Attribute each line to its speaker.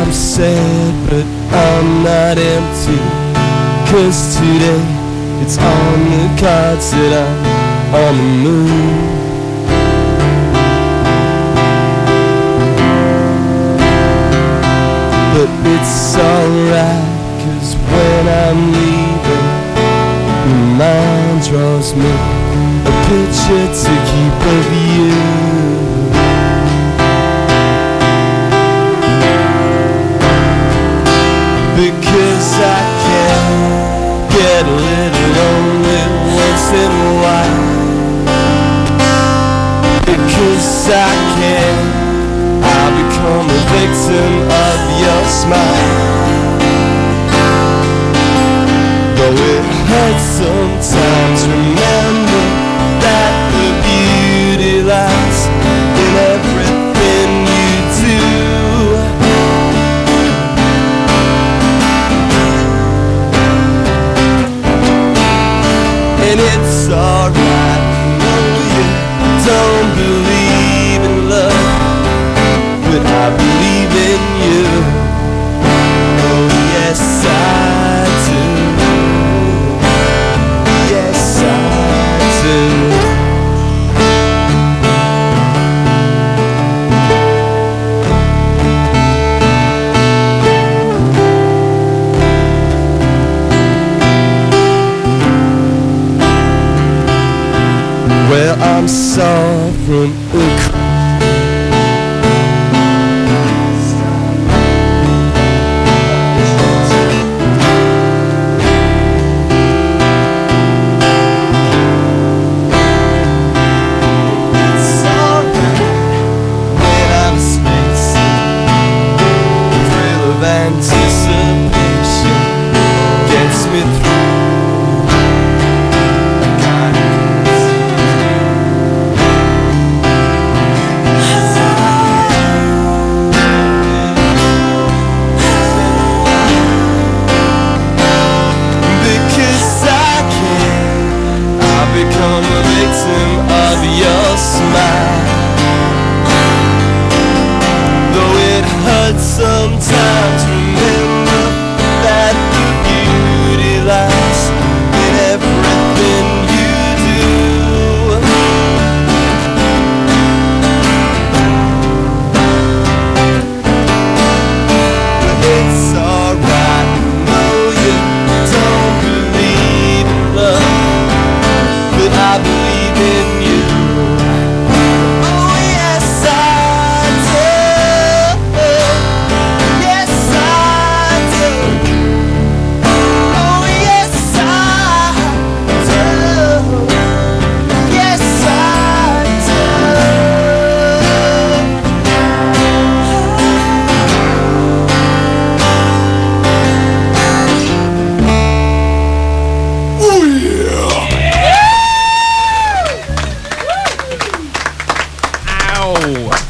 Speaker 1: I'm sad, but I'm not empty, 'cause today it's on the cards that I'm on the move. But it's alright, 'cause when I'm leaving, my mind draws me a picture to keep of you. Because I can get a little lonely once in a while. Because I can, I'll become a victim of your smile. Though it hurts sometimes, remember that the beauty lies in everything you do. And it's alright, no, you don't believe in love, but I believe in you. Oh yes I do. Yes I do. Well, I'm suffering anticipation gets me through. Because I can, I become a victim of your smile. Though it hurts sometimes.